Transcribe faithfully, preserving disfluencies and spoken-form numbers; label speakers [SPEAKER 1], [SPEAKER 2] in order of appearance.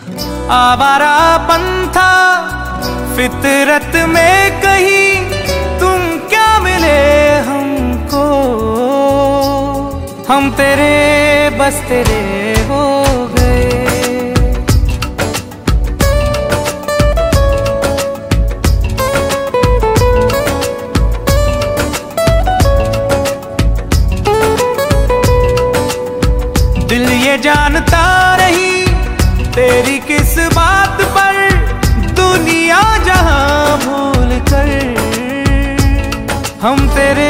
[SPEAKER 1] आवारापन था फितरत में कहीं, तुम क्या मिले हमको, हम तेरे बस तेरे हो गए। दिल ये जानता नहीं तेरी किस बात पर, दुनिया जहां भूल कर हम तेरे